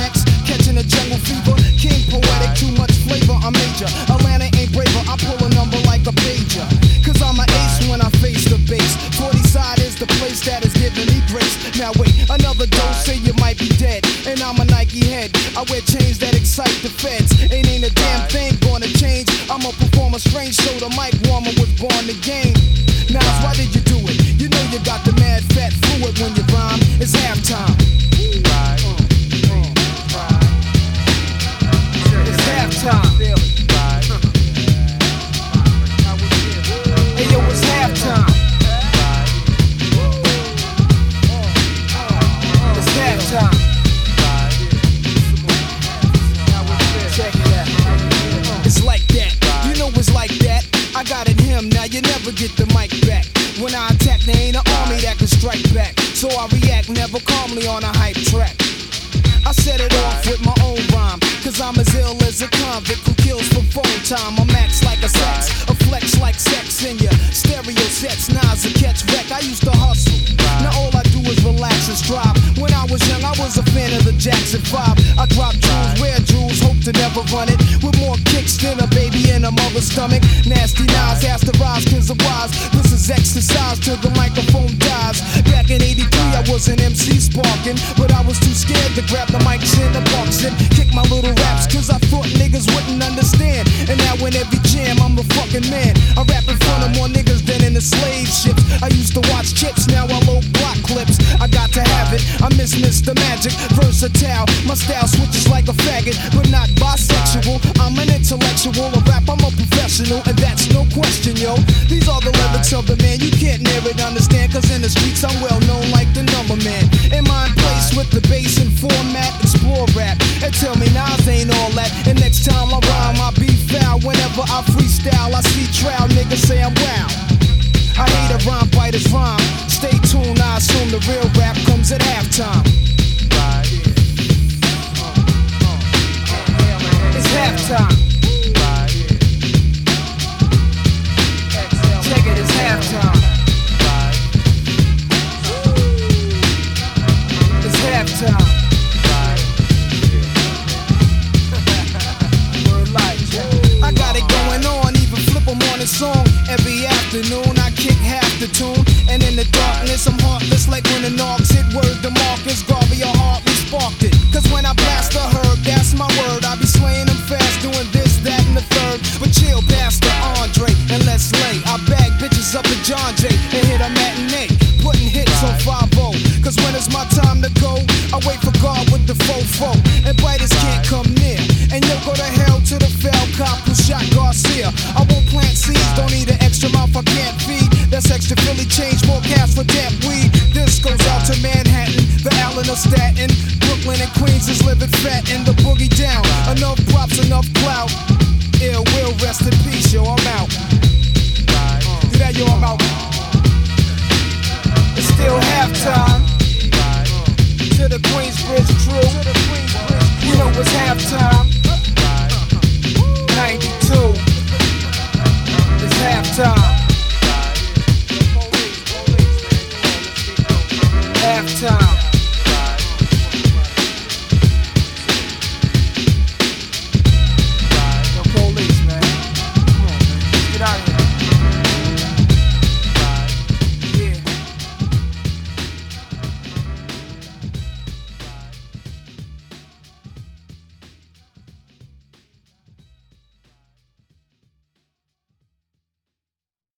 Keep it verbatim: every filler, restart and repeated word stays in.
Max, catching a jungle fever. King poetic, too much flavor, I'm major. Atlanta ain't braver, I pull a number like a pager. Cause I'm an ace when I face the base. forty side is the place that is giving me grace. Now wait, another dose, say you might be dead. And I'm a Nike head, I wear chains that excite the feds. It ain't a damn thing gonna change. I'm a performer strange, so the mic warmer was born to game. Now why did you do it? You know you got the mad fat fluid when you rhyme. It's halftime. It's halftime. Hey yo, it's halftime. It's halftime. Check it out. It's like that. You know it's like that. I got it him, now you never get the mic back. When I attack, there ain't an army that can strike back. So I react never calmly on a hype track. I set it off with my own rhyme, cause I'm as ill as a convict who kills for phone time. I'm max like a sax, a flex like sex in your stereo sets. Nas a catch wreck, I used to hustle. Now all I do is relax and strive. When I was young, I was a fan of the Jackson five. I dropped jewels, rare jewels, hope to never run it. With more kicks than a baby in a mother's stomach. Nasty Nas has to rise cause of wise. This is exercise till the microphone dies. Back in eighty-three, I was an M C sparking, but I was too scared to grab the mics in the box and kick my little raps cause I thought niggas wouldn't understand. And now in every jam, I'm the fucking man. I rap in front of more niggas than in the slave ships. I used to watch chips, now I load block clips. I got to have it, I miss Mister Magic, versatile. My style switches like a faggot, but not bisexual. I'm an intellectual, a rap, I'm a professional, and that's no question, yo. These are the lyrics of the man, you can't near it understand, cause in the streets I'm well known like the number man. In my place with the bass and format, explore rap, and tell me Nas ain't all that. And next time I rhyme, I be foul. Whenever I freestyle, I see trial, niggas say I'm wild. I hate a rhyme, biters rhyme. Stay tuned, I assume the real rap comes at halftime. It's halftime. Check it, it's halftime. It's halftime. I got it going on, even flip a morning song. Every afternoon I kick half the tune. And in the darkness I'm heartless like when the knocks hit. Word to Marcus Garvey, I hardly sparked it. Cause when I blast a herb, that's my word. I be slaying them fast, doing this, that, and the third. But chill, Pastor Andre, and let's lay. I bag bitches up at John Jay and hit a matinee, putting hits on five oh. Cause when it's my time to go, I wait for God with the fofo. And biters can't come near. And you'll go to hell to the fell cop who shot Garcia. I won't plant seeds, don't need an extra mouth I can't feed. That's extra Philly change, more cash for damn weed. This goes out to Manhattan, the Allen of Staten. Brooklyn and Queens is living fat in the boogie down. Enough props, enough clout. Ill will, rest in peace, yo, I'm out. Do that, yo, I'm out. It's still halftime. To the Queensbridge crew.